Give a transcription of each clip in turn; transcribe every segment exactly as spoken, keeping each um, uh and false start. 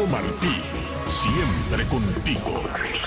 Darío Martí, siempre contigo.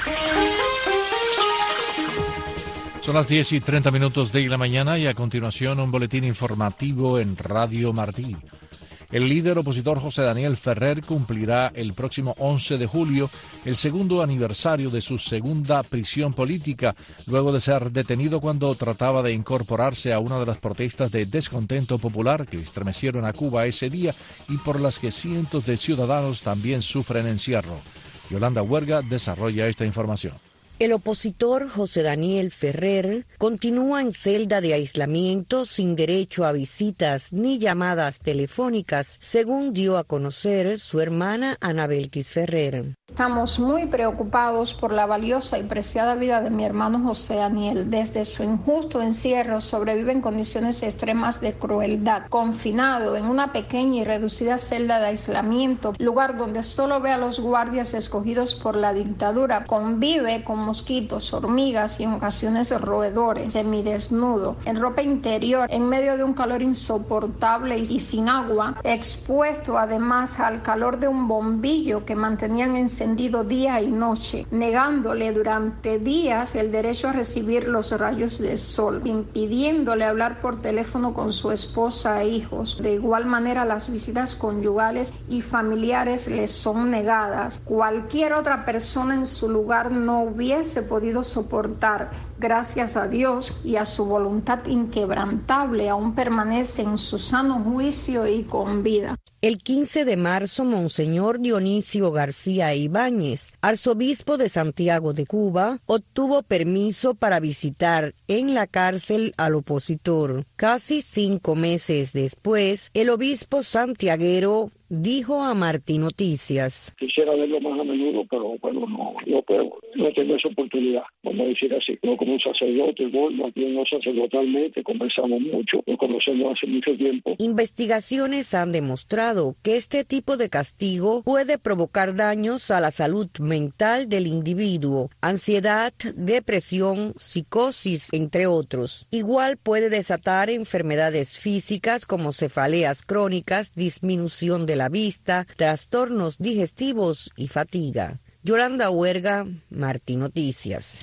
Son las diez y treinta minutos de la mañana y a continuación un boletín informativo en Radio Martí. El líder opositor José Daniel Ferrer cumplirá el próximo once de julio el segundo aniversario de su segunda prisión política, luego de ser detenido cuando trataba de incorporarse a una de las protestas de descontento popular que estremecieron a Cuba ese día y por las que cientos de ciudadanos también sufren encierro. Yolanda Huerga desarrolla esta información. El opositor José Daniel Ferrer continúa en celda de aislamiento sin derecho a visitas ni llamadas telefónicas, según dio a conocer su hermana Ana Belkis Ferrer. Estamos muy preocupados por la valiosa y preciada vida de mi hermano José Daniel. Desde su injusto encierro sobrevive en condiciones extremas de crueldad, confinado en una pequeña y reducida celda de aislamiento, lugar donde solo ve a los guardias escogidos por la dictadura. Convive con mosquitos, hormigas y en ocasiones roedores, semidesnudo, en ropa interior, en medio de un calor insoportable y sin agua, expuesto además al calor de un bombillo que mantenían encendido día y noche, negándole durante días el derecho a recibir los rayos del sol, impidiéndole hablar por teléfono con su esposa e hijos. De igual manera, las visitas conyugales y familiares les son negadas. Cualquier otra persona en su lugar no hubiera se podido soportar. Gracias a Dios y a su voluntad inquebrantable, aún permanece en su sano juicio y con vida. El quince de marzo, Monseñor Dionisio García Ibáñez, arzobispo de Santiago de Cuba, obtuvo permiso para visitar en la cárcel al opositor. Casi cinco meses después, el obispo santiaguero dijo a Martí Noticias: quisiera verlo más a menudo, pero bueno, no, no puedo, no tengo esa oportunidad, vamos a decir así. No como un sacerdote, bueno, aquí no sacerdotalmente, conversamos mucho, nos conocemos hace mucho tiempo. Investigaciones han demostrado que este tipo de castigo puede provocar daños a la salud mental del individuo, ansiedad, depresión, psicosis, entre otros. Igual puede desatar enfermedades físicas como cefaleas crónicas, disminución de la vista, trastornos digestivos y fatiga. Yolanda Huerga, Martí Noticias.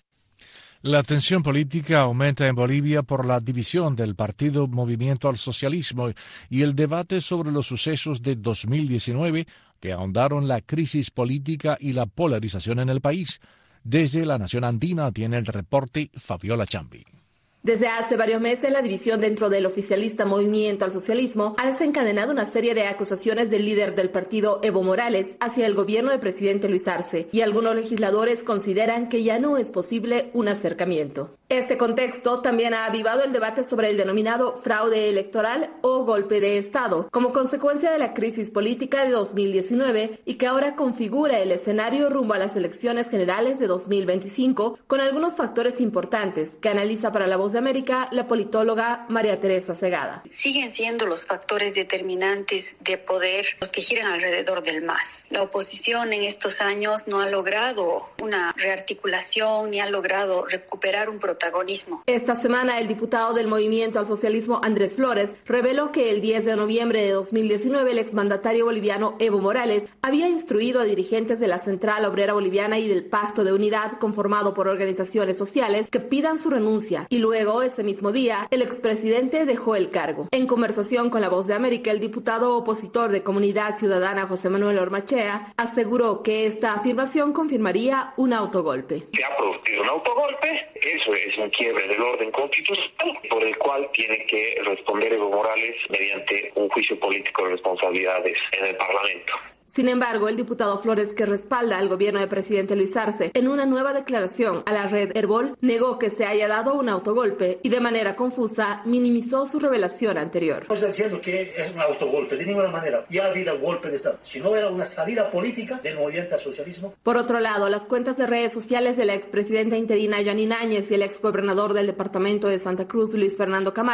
La tensión política aumenta en Bolivia por la división del partido Movimiento al Socialismo y el debate sobre los sucesos de dos mil diecinueve que ahondaron la crisis política y la polarización en el país. Desde la Nación Andina tiene el reporte Fabiola Chambi. Desde hace varios meses, la división dentro del oficialista Movimiento al Socialismo ha desencadenado una serie de acusaciones del líder del partido, Evo Morales, hacia el gobierno del presidente Luis Arce, y algunos legisladores consideran que ya no es posible un acercamiento. Este contexto también ha avivado el debate sobre el denominado fraude electoral o golpe de Estado, como consecuencia de la crisis política de dos mil diecinueve y que ahora configura el escenario rumbo a las elecciones generales de dos mil veinticinco, con algunos factores importantes que analiza para La Voz de América la politóloga María Teresa Segada. Siguen siendo los factores determinantes de poder los que giran alrededor del M A S. La oposición en estos años no ha logrado una rearticulación ni ha logrado recuperar un protagonismo. Esta semana el diputado del Movimiento al Socialismo Andrés Flores reveló que el diez de noviembre de dos mil diecinueve el exmandatario boliviano Evo Morales había instruido a dirigentes de la Central Obrera Boliviana y del Pacto de Unidad conformado por organizaciones sociales que pidan su renuncia, y luego Luego, ese mismo día, el expresidente dejó el cargo. En conversación con La Voz de América, el diputado opositor de Comunidad Ciudadana José Manuel Ormachea aseguró que esta afirmación confirmaría un autogolpe. Se ha producido un autogolpe, eso es un quiebre del orden constitucional por el cual tiene que responder Evo Morales mediante un juicio político de responsabilidades en el Parlamento. Sin embargo, el diputado Flores, que respalda al gobierno del presidente Luis Arce, en una nueva declaración a la red Herbol, negó que se haya dado un autogolpe y de manera confusa minimizó su revelación anterior. No está diciendo que es un autogolpe, de ninguna manera. Ya ha habido golpe de Estado. Si no era una salida política del movimiento al socialismo. Por otro lado, las cuentas de redes sociales de la expresidenta interina Yanine Áñez y el exgobernador del departamento de Santa Cruz, Luis Fernando Camacho,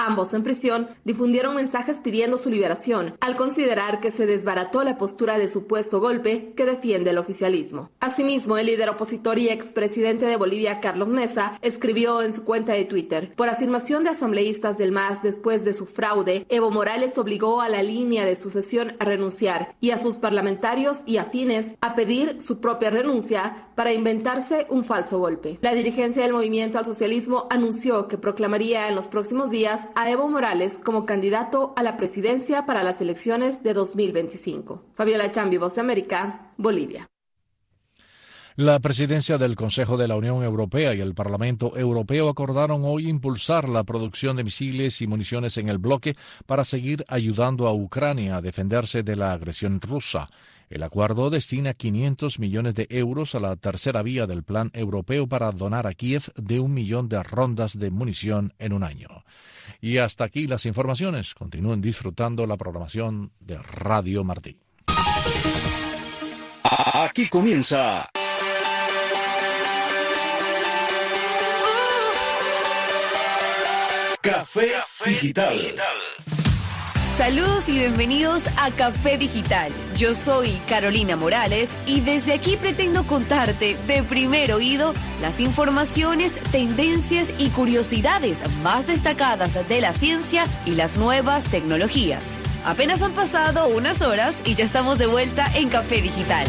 Ambos en prisión difundieron mensajes pidiendo su liberación, al considerar que se desbarató la postura de supuesto golpe que defiende el oficialismo. Asimismo, el líder opositor y expresidente de Bolivia, Carlos Mesa, escribió en su cuenta de Twitter: por afirmación de asambleístas del M A S después de su fraude, Evo Morales obligó a la línea de sucesión a renunciar y a sus parlamentarios y afines a pedir su propia renuncia para inventarse un falso golpe. La dirigencia del Movimiento al Socialismo anunció que proclamaría en los próximos días a Evo Morales como candidato a la presidencia para las elecciones de dos mil veinticinco. Fabiola Chambi, Voz de América, Bolivia. La presidencia del Consejo de la Unión Europea y el Parlamento Europeo acordaron hoy impulsar la producción de misiles y municiones en el bloque para seguir ayudando a Ucrania a defenderse de la agresión rusa. El acuerdo destina quinientos millones de euros a la tercera vía del plan europeo para donar a Kiev de un millón de rondas de munición en un año. Y hasta aquí las informaciones. Continúen disfrutando la programación de Radio Martí. Aquí comienza Café Digital. Saludos y bienvenidos a Café Digital. Yo soy Carolina Morales y desde aquí pretendo contarte de primer oído las informaciones, tendencias y curiosidades más destacadas de la ciencia y las nuevas tecnologías. Apenas han pasado unas horas y ya estamos de vuelta en Café Digital.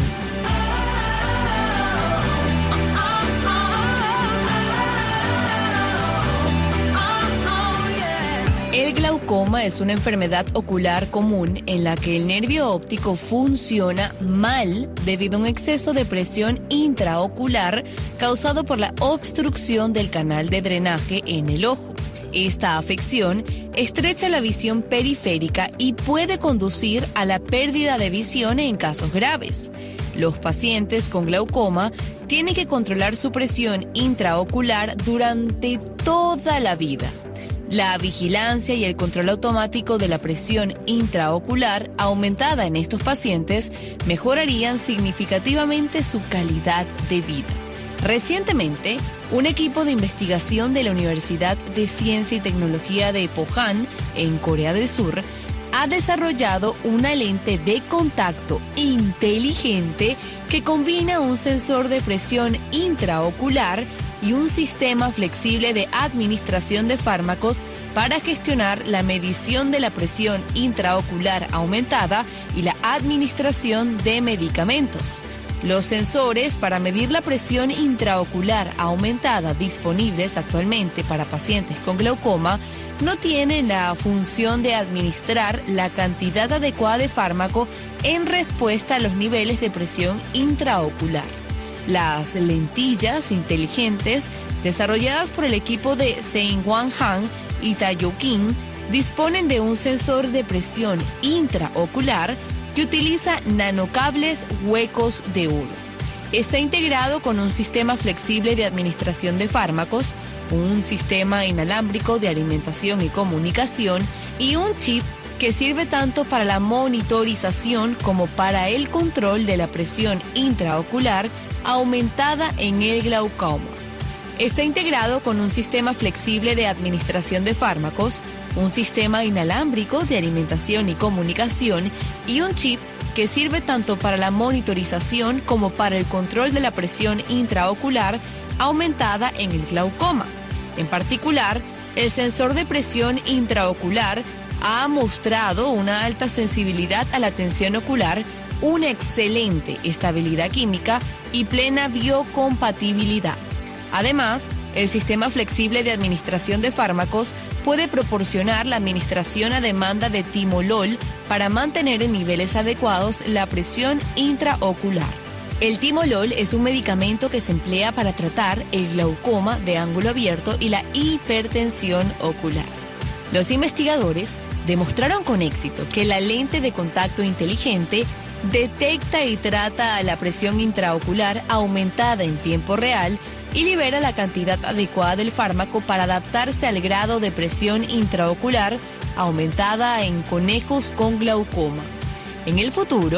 El glaucoma es una enfermedad ocular común en la que el nervio óptico funciona mal debido a un exceso de presión intraocular causado por la obstrucción del canal de drenaje en el ojo. Esta afección estrecha la visión periférica y puede conducir a la pérdida de visión en casos graves. Los pacientes con glaucoma tienen que controlar su presión intraocular durante toda la vida. La vigilancia y el control automático de la presión intraocular aumentada en estos pacientes mejorarían significativamente su calidad de vida. Recientemente, un equipo de investigación de la Universidad de Ciencia y Tecnología de Pohang, en Corea del Sur, ha desarrollado una lente de contacto inteligente que combina un sensor de presión intraocular y un sistema flexible de administración de fármacos para gestionar la medición de la presión intraocular aumentada y la administración de medicamentos. Los sensores para medir la presión intraocular aumentada disponibles actualmente para pacientes con glaucoma no tienen la función de administrar la cantidad adecuada de fármaco en respuesta a los niveles de presión intraocular. Las lentillas inteligentes, desarrolladas por el equipo de Seungwon Han y Taeyo Kim, disponen de un sensor de presión intraocular que utiliza nanocables huecos de oro. Está integrado con un sistema flexible de administración de fármacos, un sistema inalámbrico de alimentación y comunicación y un chip que sirve tanto para la monitorización como para el control de la presión intraocular aumentada en el glaucoma. Está integrado con un sistema flexible de administración de fármacos, un sistema inalámbrico de alimentación y comunicación y un chip que sirve tanto para la monitorización como para el control de la presión intraocular aumentada en el glaucoma. En particular, el sensor de presión intraocular ha mostrado una alta sensibilidad a la tensión ocular, una excelente estabilidad química y plena biocompatibilidad. Además, el sistema flexible de administración de fármacos puede proporcionar la administración a demanda de timolol para mantener en niveles adecuados la presión intraocular. El timolol es un medicamento que se emplea para tratar el glaucoma de ángulo abierto y la hipertensión ocular. Los investigadores demostraron con éxito que la lente de contacto inteligente detecta y trata a la presión intraocular aumentada en tiempo real y libera la cantidad adecuada del fármaco para adaptarse al grado de presión intraocular aumentada en conejos con glaucoma. En el futuro,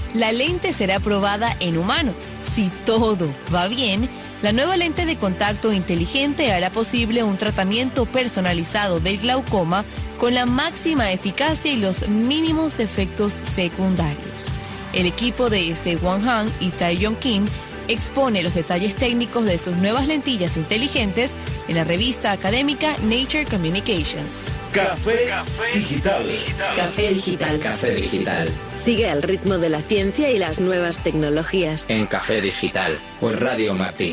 la lente será probada en humanos. Si todo va bien, la nueva lente de contacto inteligente hará posible un tratamiento personalizado del glaucoma con la máxima eficacia y los mínimos efectos secundarios. El equipo de Se-Won Han y Tae-Yong Kim expone los detalles técnicos de sus nuevas lentillas inteligentes en la revista académica Nature Communications. Café, Café Digital. Café Digital. Café Digital. Sigue al ritmo de la ciencia y las nuevas tecnologías. En Café Digital, por Radio Martí.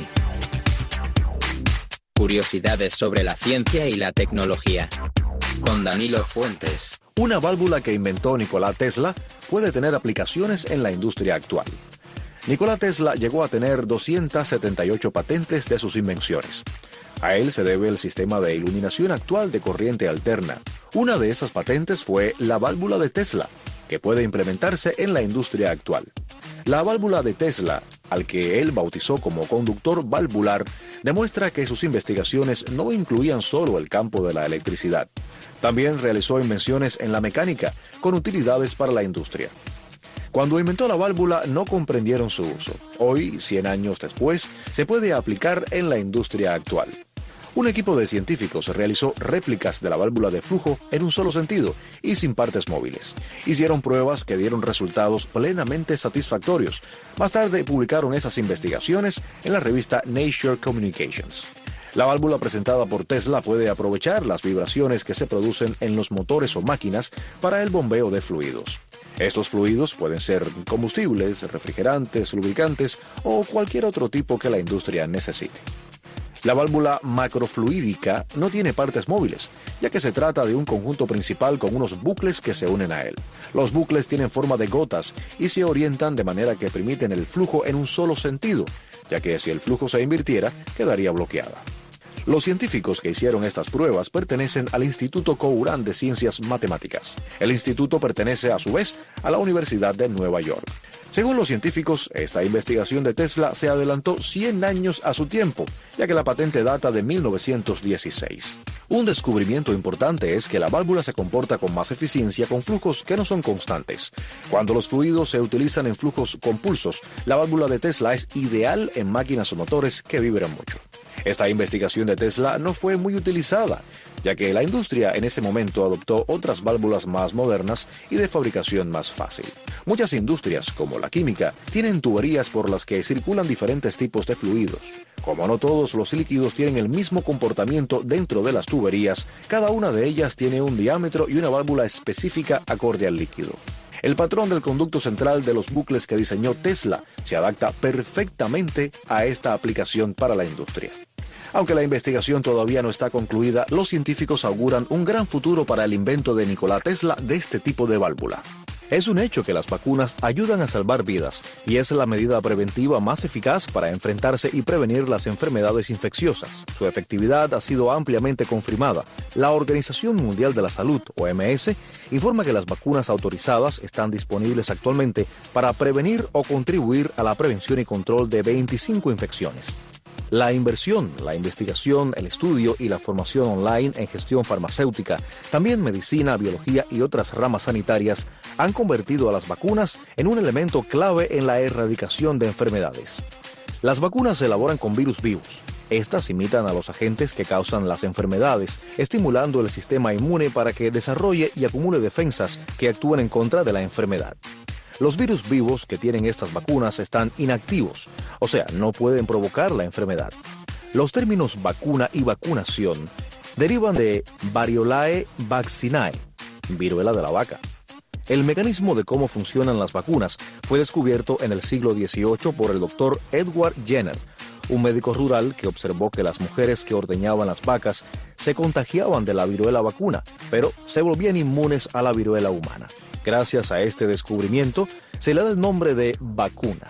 Curiosidades sobre la ciencia y la tecnología. Con Danilo Fuentes. Una válvula que inventó Nikola Tesla puede tener aplicaciones en la industria actual. Nikola Tesla llegó a tener doscientas setenta y ocho patentes de sus invenciones. A él se debe el sistema de iluminación actual de corriente alterna. Una de esas patentes fue la válvula de Tesla, que puede implementarse en la industria actual. La válvula de Tesla, al que él bautizó como conductor valvular, demuestra que sus investigaciones no incluían solo el campo de la electricidad. También realizó invenciones en la mecánica, con utilidades para la industria. Cuando inventó la válvula no comprendieron su uso. Hoy, cien años después, se puede aplicar en la industria actual. Un equipo de científicos realizó réplicas de la válvula de flujo en un solo sentido y sin partes móviles. Hicieron pruebas que dieron resultados plenamente satisfactorios. Más tarde publicaron esas investigaciones en la revista Nature Communications. La válvula presentada por Tesla puede aprovechar las vibraciones que se producen en los motores o máquinas para el bombeo de fluidos. Estos fluidos pueden ser combustibles, refrigerantes, lubricantes o cualquier otro tipo que la industria necesite. La válvula macrofluídica no tiene partes móviles, ya que se trata de un conjunto principal con unos bucles que se unen a él. Los bucles tienen forma de gotas y se orientan de manera que permiten el flujo en un solo sentido, ya que si el flujo se invirtiera, quedaría bloqueada. Los científicos que hicieron estas pruebas pertenecen al Instituto Couran de Ciencias Matemáticas. El instituto pertenece a su vez a la Universidad de Nueva York. Según los científicos, esta investigación de Tesla se adelantó cien años a su tiempo, ya que la patente data de mil novecientos dieciséis. Un descubrimiento importante es que la válvula se comporta con más eficiencia con flujos que no son constantes. Cuando los fluidos se utilizan en flujos compulsos, la válvula de Tesla es ideal en máquinas o motores que vibran mucho. Esta investigación de Tesla no fue muy utilizada, ya que la industria en ese momento adoptó otras válvulas más modernas y de fabricación más fácil. Muchas industrias, como la química, tienen tuberías por las que circulan diferentes tipos de fluidos. Como no todos los líquidos tienen el mismo comportamiento dentro de las tuberías, cada una de ellas tiene un diámetro y una válvula específica acorde al líquido. El patrón del conducto central de los bucles que diseñó Tesla se adapta perfectamente a esta aplicación para la industria. Aunque la investigación todavía no está concluida, los científicos auguran un gran futuro para el invento de Nikola Tesla de este tipo de válvula. Es un hecho que las vacunas ayudan a salvar vidas y es la medida preventiva más eficaz para enfrentarse y prevenir las enfermedades infecciosas. Su efectividad ha sido ampliamente confirmada. La Organización Mundial de la Salud, O M S, informa que las vacunas autorizadas están disponibles actualmente para prevenir o contribuir a la prevención y control de veinticinco infecciones. La inversión, la investigación, el estudio y la formación online en gestión farmacéutica, también medicina, biología y otras ramas sanitarias han convertido a las vacunas en un elemento clave en la erradicación de enfermedades. Las vacunas se elaboran con virus vivos. Estas imitan a los agentes que causan las enfermedades, estimulando el sistema inmune para que desarrolle y acumule defensas que actúen en contra de la enfermedad. Los virus vivos que tienen estas vacunas están inactivos, o sea, no pueden provocar la enfermedad. Los términos vacuna y vacunación derivan de Variolae vaccinae, viruela de la vaca. El mecanismo de cómo funcionan las vacunas fue descubierto en el siglo dieciocho por el doctor Edward Jenner, un médico rural que observó que las mujeres que ordeñaban las vacas se contagiaban de la viruela vacuna, pero se volvían inmunes a la viruela humana. Gracias a este descubrimiento, se le da el nombre de vacuna.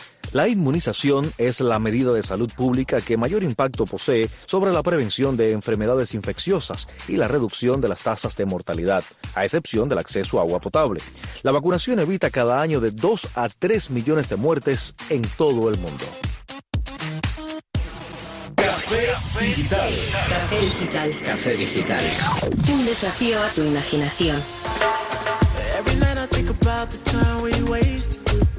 La inmunización es la medida de salud pública que mayor impacto posee sobre la prevención de enfermedades infecciosas y la reducción de las tasas de mortalidad, a excepción del acceso a agua potable. La vacunación evita cada año de dos a tres millones de muertes en todo el mundo. Café Digital. Café Digital. Café Digital. Un desafío a tu imaginación. Every night I think about the time we wasted.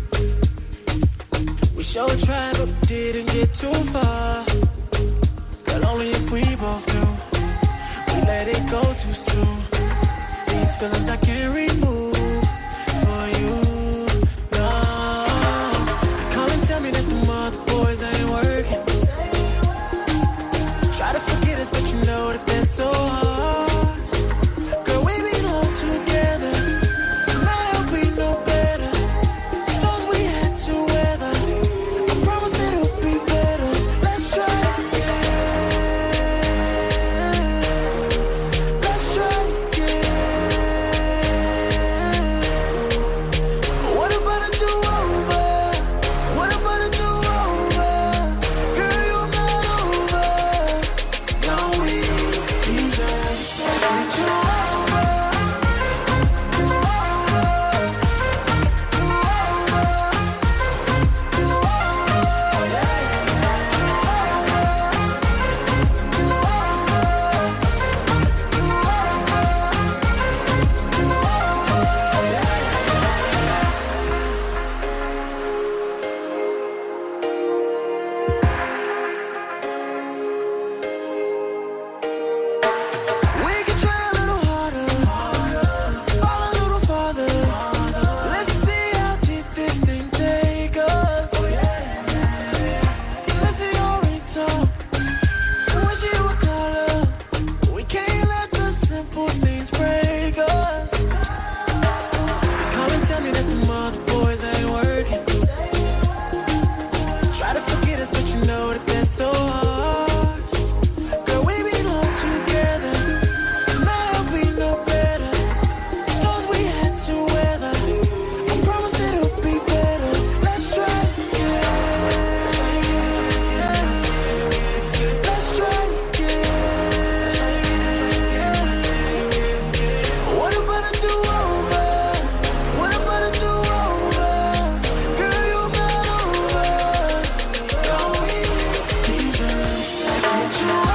Sure tried, but didn't get too far. Girl, only if we both knew we let it go too soon. These feelings I can't remove for you. No, come and tell me that the mother boys ain't working. Try to forget us, but you know that they're so hard. Girl, we belong together. Now there'll be no better. Storms we had to weather. I promise that it'll be better. Let's try again. Let's try again. What about a do-over? What about a do-over? Girl, you're not over. Don't we deserve a second chance? We can try a little harder, fall a little farther. Let's see how deep this thing take us. Listen, you already talk. Wish you would call up. We can't let the simple things break us. Come and tell me that the mother boys ain't working. Try to forget us, but you know that they're so hard. Girl, we belong together. Now there'll be no better. Storms we had to weather. I promise that it'll be better. Let's try again. Let's try again. What about a do-over? What about a do-over? Girl, you're not over. Don't we deserve a second chance?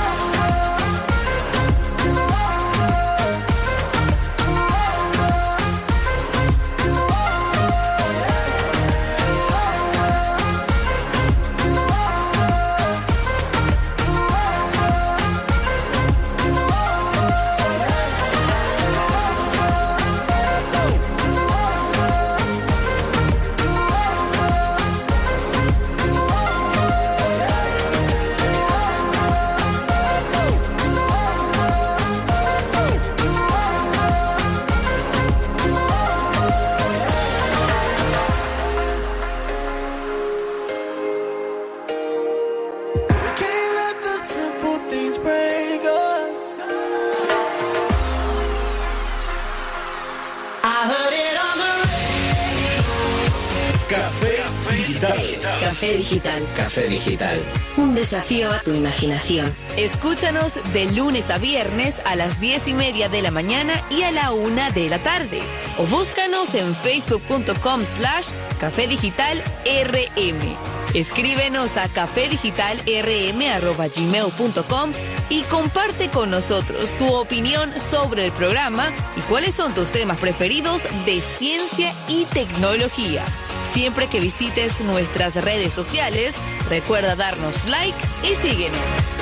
We can't let the simple things break us. I heard it on the Café Digital. Café Digital. Café Digital. Un desafío a tu imaginación. Escúchanos de lunes a viernes a las diez y media de la mañana y a la una de la tarde. O búscanos en facebook.com slash Café Digital RM. Escríbenos a cafedigitalrm arroba gmail punto com y comparte con nosotros tu opinión sobre el programa y cuáles son tus temas preferidos de ciencia y tecnología. Siempre que visites nuestras redes sociales, recuerda darnos like y síguenos.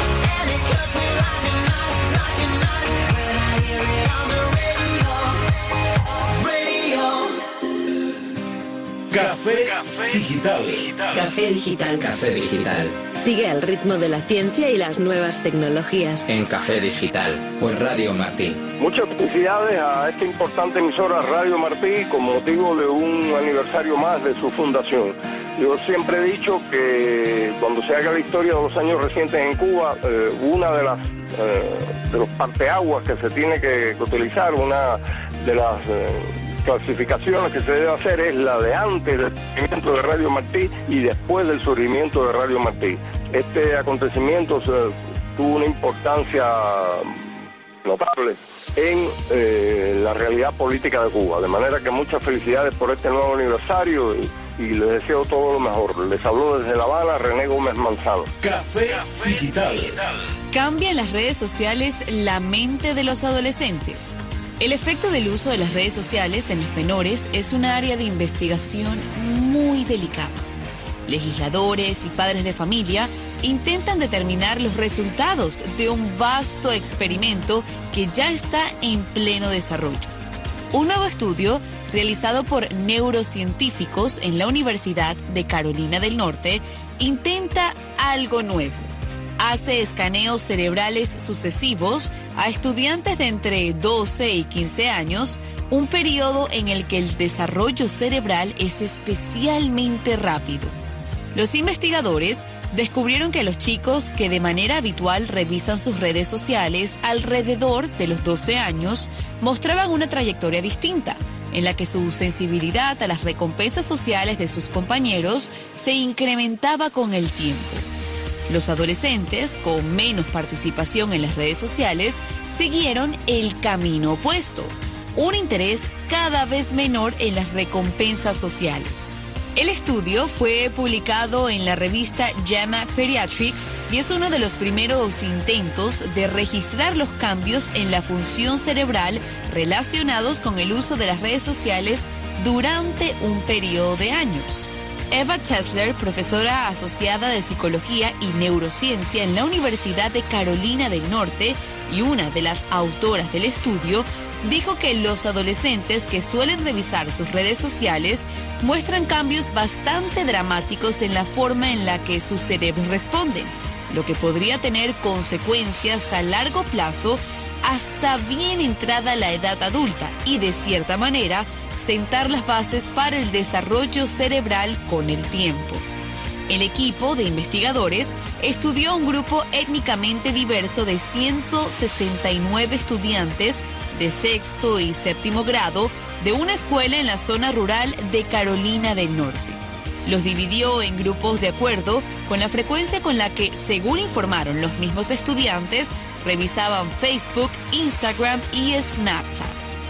Café Digital. Café Digital. Café Digital. Sigue al ritmo de la ciencia y las nuevas tecnologías. En Café Digital. Por Radio Martí. Muchas felicidades a esta importante emisora Radio Martí con motivo de un aniversario más de su fundación. Yo siempre he dicho que cuando se haga la historia de los años recientes en Cuba, eh, una de las eh, de los parteaguas que se tiene que, que utilizar, una de las eh, clasificaciones que se debe hacer es la de antes del surgimiento de Radio Martí y después del surgimiento de Radio Martí. Este acontecimiento se, tuvo una importancia notable en eh, la realidad política de Cuba, de manera que muchas felicidades por este nuevo aniversario y, y les deseo todo lo mejor. Les habló desde La Habana René Gómez Manzano. Café Digital. ¿Cambia en las redes sociales la mente de los adolescentes? El efecto del uso de las redes sociales en los menores es un área de investigación muy delicada. legisladores y padres de familia intentan determinar los resultados de un vasto experimento que ya está en pleno desarrollo. Un nuevo estudio realizado por neurocientíficos en la Universidad de Carolina del Norte intenta algo nuevo. Hace escaneos cerebrales sucesivos a estudiantes de entre doce y quince años, un periodo en el que el desarrollo cerebral es especialmente rápido. Los investigadores descubrieron que los chicos que de manera habitual revisan sus redes sociales alrededor de los doce años mostraban una trayectoria distinta, en la que su sensibilidad a las recompensas sociales de sus compañeros se incrementaba con el tiempo. Los adolescentes, con menos participación en las redes sociales, siguieron el camino opuesto, un interés cada vez menor en las recompensas sociales. El estudio fue publicado en la revista JAMA Pediatrics y es uno de los primeros intentos de registrar los cambios en la función cerebral relacionados con el uso de las redes sociales durante un periodo de años. Eva Tesler, profesora asociada de Psicología y Neurociencia en la Universidad de Carolina del Norte y una de las autoras del estudio, dijo que los adolescentes que suelen revisar sus redes sociales muestran cambios bastante dramáticos en la forma en la que sus cerebros responden, lo que podría tener consecuencias a largo plazo hasta bien entrada la edad adulta y, de cierta manera, sentar las bases para el desarrollo cerebral con el tiempo. El equipo de investigadores estudió a un grupo étnicamente diverso de ciento sesenta y nueve estudiantes de sexto y séptimo grado de una escuela en la zona rural de Carolina del Norte. Los dividió en grupos de acuerdo con la frecuencia con la que, según informaron los mismos estudiantes, revisaban Facebook, Instagram y Snapchat.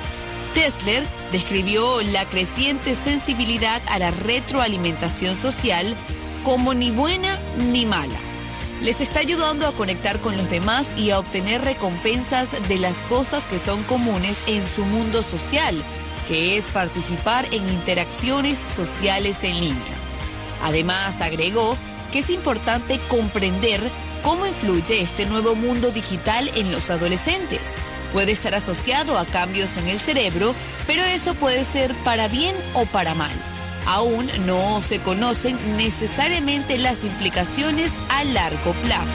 Tesler describió la creciente sensibilidad a la retroalimentación social como ni buena ni mala. Les está ayudando a conectar con los demás y a obtener recompensas de las cosas que son comunes en su mundo social, que es participar en interacciones sociales en línea. Además, agregó que es importante comprender cómo influye este nuevo mundo digital en los adolescentes. Puede estar asociado a cambios en el cerebro, pero eso puede ser para bien o para mal. Aún no se conocen necesariamente las implicaciones a largo plazo.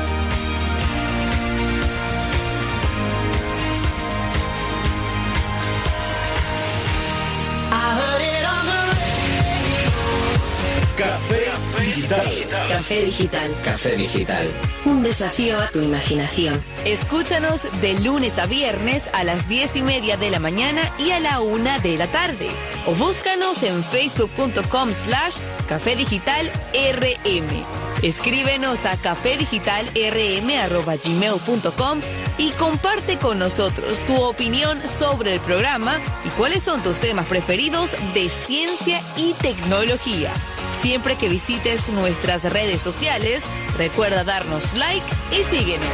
Café Digital. Café Digital. Café Digital. Un desafío a tu imaginación. Escúchanos de lunes a viernes a las diez y media de la mañana y a la una de la tarde. O búscanos en facebook.com slash Café Digital RM. Escríbenos a cafedigitalrm arroba gmail punto com y comparte con nosotros tu opinión sobre el programa y cuáles son tus temas preferidos de ciencia y tecnología. Siempre que visites nuestras redes sociales, recuerda darnos like y síguenos.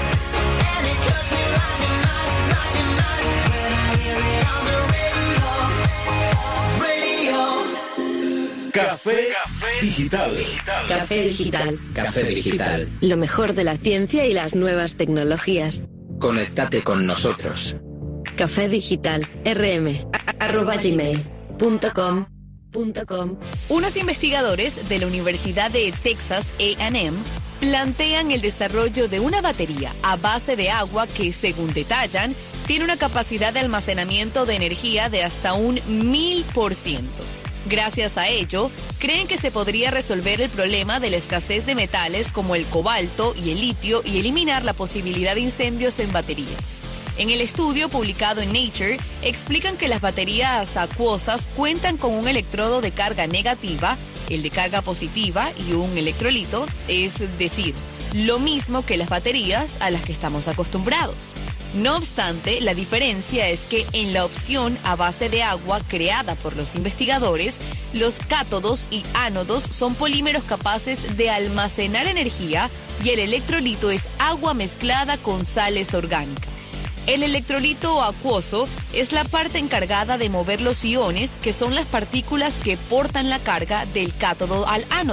Café Digital. Café Digital. Café Digital. Lo mejor de la ciencia y las nuevas tecnologías. Conéctate con nosotros. Café Digital rm arroba gmail punto com. Unos investigadores de la Universidad de Texas A and M plantean el desarrollo de una batería a base de agua que, según detallan, tiene una capacidad de almacenamiento de energía de hasta un mil por ciento. Gracias a ello, creen que se podría resolver el problema de la escasez de metales como el cobalto y el litio y eliminar la posibilidad de incendios en baterías. En el estudio publicado en Nature, explican que las baterías acuosas cuentan con un electrodo de carga negativa, el de carga positiva y un electrolito, es decir, lo mismo que las baterías a las que estamos acostumbrados. No obstante, la diferencia es que en la opción a base de agua creada por los investigadores, los cátodos y ánodos son polímeros capaces de almacenar energía y el electrolito es agua mezclada con sales orgánicas. El electrolito acuoso es la parte encargada de mover los iones, que son las partículas que portan la carga del cátodo al ánodo.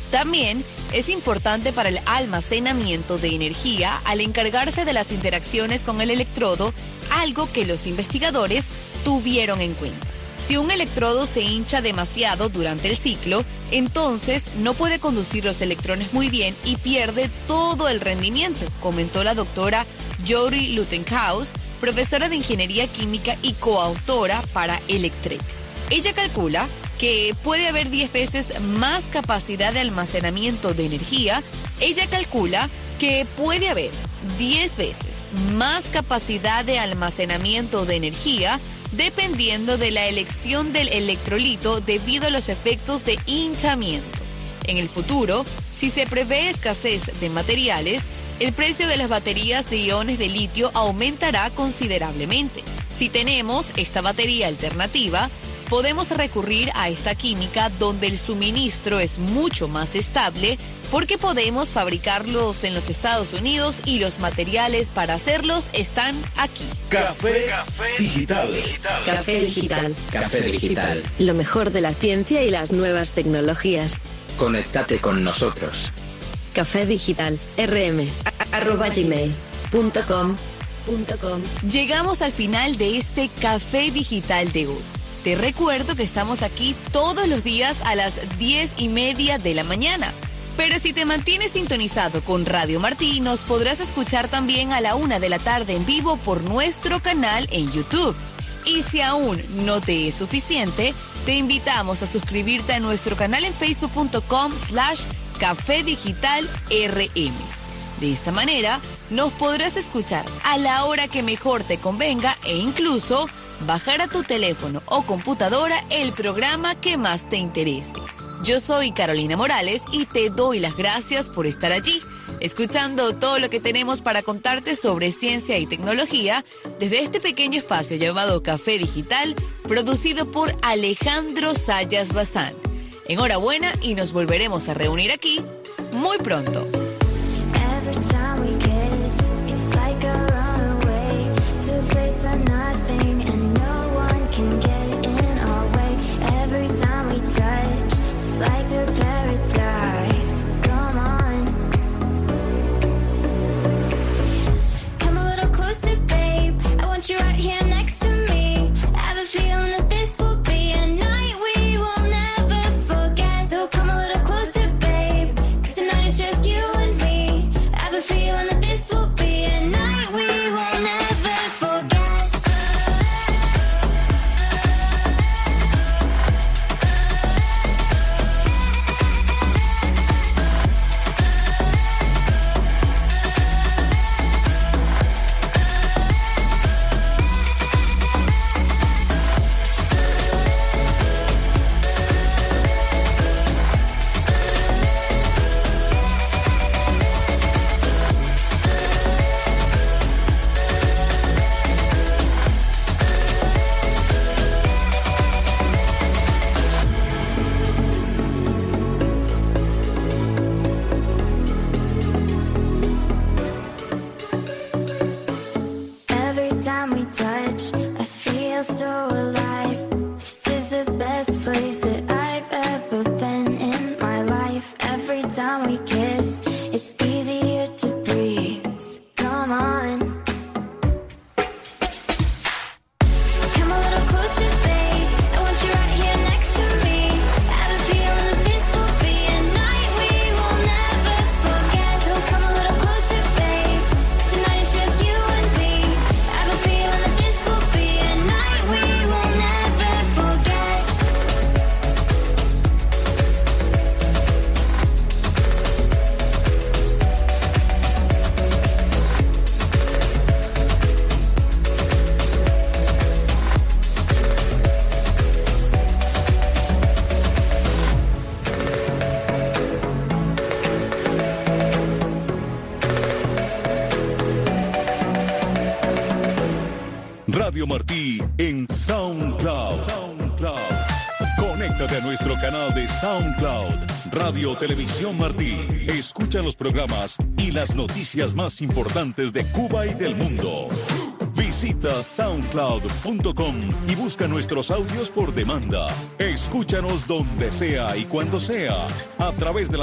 También es importante para el almacenamiento de energía al encargarse de las interacciones con el electrodo, algo que los investigadores tuvieron en cuenta. Si un electrodo se hincha demasiado durante el ciclo, entonces no puede conducir los electrones muy bien y pierde todo el rendimiento, comentó la doctora Jori Luttenhaus, profesora de Ingeniería Química y coautora para Electrek. Ella calcula que puede haber diez veces más capacidad de almacenamiento de energía. Ella calcula que puede haber diez veces más capacidad de almacenamiento de energía dependiendo de la elección del electrolito debido a los efectos de hinchamiento. En el futuro, si se prevé escasez de materiales, el precio de las baterías de iones de litio aumentará considerablemente. Si tenemos esta batería alternativa, podemos recurrir a esta química donde el suministro es mucho más estable porque podemos fabricarlos en los Estados Unidos y los materiales para hacerlos están aquí. Café, Café Digital. Café Digital. Café Digital. Lo mejor de la ciencia y las nuevas tecnologías. Conéctate con nosotros. Café Digital. rm arroba gmail punto com. Llegamos al final de este Café Digital de hoy. Te recuerdo que estamos aquí todos los días a las diez y media de la mañana. Pero si te mantienes sintonizado con Radio Martí, nos podrás escuchar también a la una de la tarde en vivo por nuestro canal en YouTube. Y si aún no te es suficiente, te invitamos a suscribirte a nuestro canal en facebook punto com slash café digital rm. De esta manera, nos podrás escuchar a la hora que mejor te convenga e incluso bajar a tu teléfono o computadora el programa que más te interese. Yo soy Carolina Morales y te doy las gracias por estar allí, escuchando todo lo que tenemos para contarte sobre ciencia y tecnología desde este pequeño espacio llamado Café Digital, producido por Alejandro Sayas Bazán. Enhorabuena y nos volveremos a reunir aquí muy pronto. You're right here next to me. I have a feeling that this will be a night we will never forget. So come a little closer, babe, 'cause tonight it's just you and me. I have a feeling that this will be a night we will never forget. So alive. This is the best place that I've ever been in my life. Every time we kiss, it's easier to breathe. So come on. Come a little closer, babe. I want you right here next to me. I have a feeling that this will be a night we will never forget. So come a little closer, babe. Tonight it's just you and me. I have a feeling that this will be a night we will never forget. Radio Martí en SoundCloud. SoundCloud. Conéctate a nuestro canal de SoundCloud, Radio Televisión Martí. Escucha los programas y las noticias más importantes de Cuba y del mundo. Visita soundcloud punto com y busca nuestros audios por demanda. Escúchanos donde sea y cuando sea, a través de la